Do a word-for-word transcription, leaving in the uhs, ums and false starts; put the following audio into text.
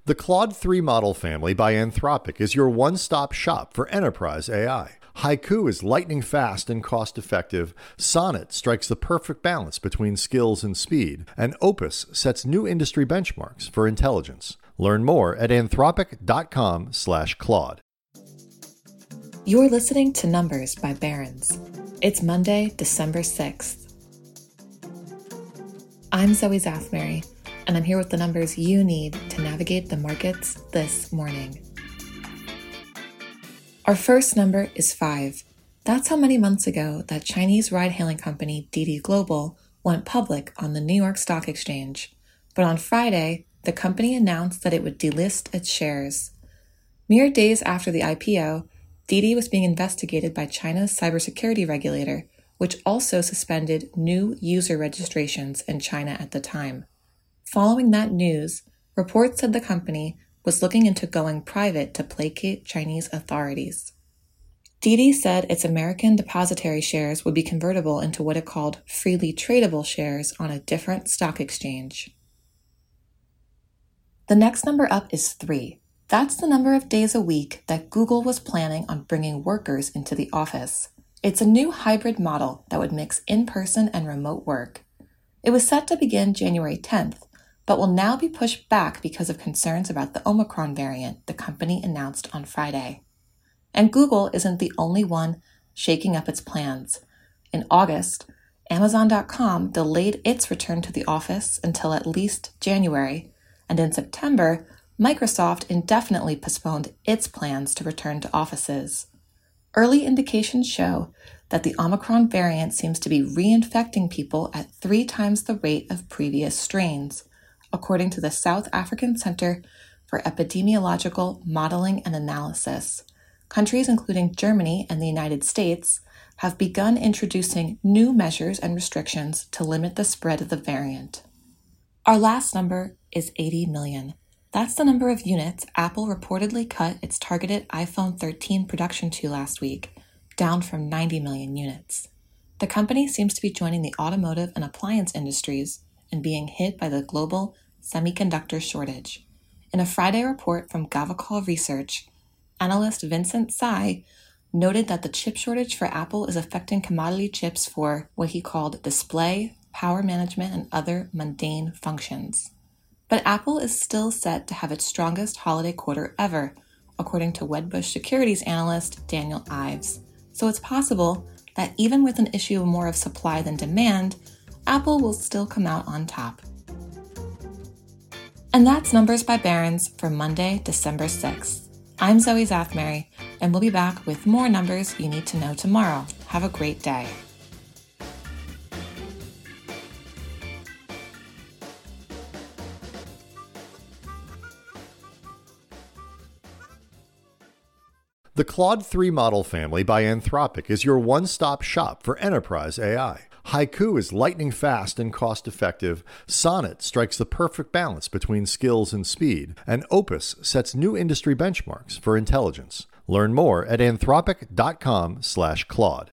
The Claude three model family by Anthropic is your one-stop shop for enterprise A I. Haiku is lightning fast and cost-effective, Sonnet strikes the perfect balance between skills and speed, and Opus sets new industry benchmarks for intelligence. Learn more at anthropic dot com slash Claude. You're listening to Numbers by Barron's. It's Monday, December sixth. I'm Zoe Zathmary, and I'm here with the numbers you need to navigate the markets this morning. Our first number is five. That's how many months ago that Chinese ride-hailing company Didi Global went public on the New York Stock Exchange. But on Friday, the company announced that it would delist its shares. Mere days after the I P O, Didi was being investigated by China's cybersecurity regulator, which also suspended new user registrations in China at the time. Following that news, reports said the company was looking into going private to placate Chinese authorities. Didi said its American depository shares would be convertible into what it called freely tradable shares on a different stock exchange. The next number up is three. That's the number of days a week that Google was planning on bringing workers into the office. It's a new hybrid model that would mix in-person and remote work. It was set to begin January tenth, but will now be pushed back because of concerns about the Omicron variant the company announced on Friday. And Google isn't the only one shaking up its plans. In August, Amazon dot com delayed its return to the office until at least January, and in September, Microsoft indefinitely postponed its plans to return to offices. Early indications show that the Omicron variant seems to be reinfecting people at three times the rate of previous strains, according to the South African Center for Epidemiological Modeling and Analysis. Countries including Germany and the United States have begun introducing new measures and restrictions to limit the spread of the variant. Our last number is eighty million. That's the number of units Apple reportedly cut its targeted iPhone thirteen production to last week, down from ninety million units. The company seems to be joining the automotive and appliance industries and being hit by the global semiconductor shortage. In a Friday report from Gavekal Research, analyst Vincent Tsai noted that the chip shortage for Apple is affecting commodity chips for what he called display, power management, and other mundane functions. But Apple is still set to have its strongest holiday quarter ever, according to Wedbush Securities analyst Daniel Ives. So it's possible that even with an issue more of supply than demand, Apple will still come out on top. And that's Numbers by Barron's for Monday, December sixth. I'm Zoe Zathmary, and we'll be back with more numbers you need to know tomorrow. Have a great day. The Claude three model family by Anthropic is your one-stop shop for enterprise A I. Haiku is lightning fast and cost-effective, Sonnet strikes the perfect balance between skills and speed, and Opus sets new industry benchmarks for intelligence. Learn more at anthropic dot com slash Claude.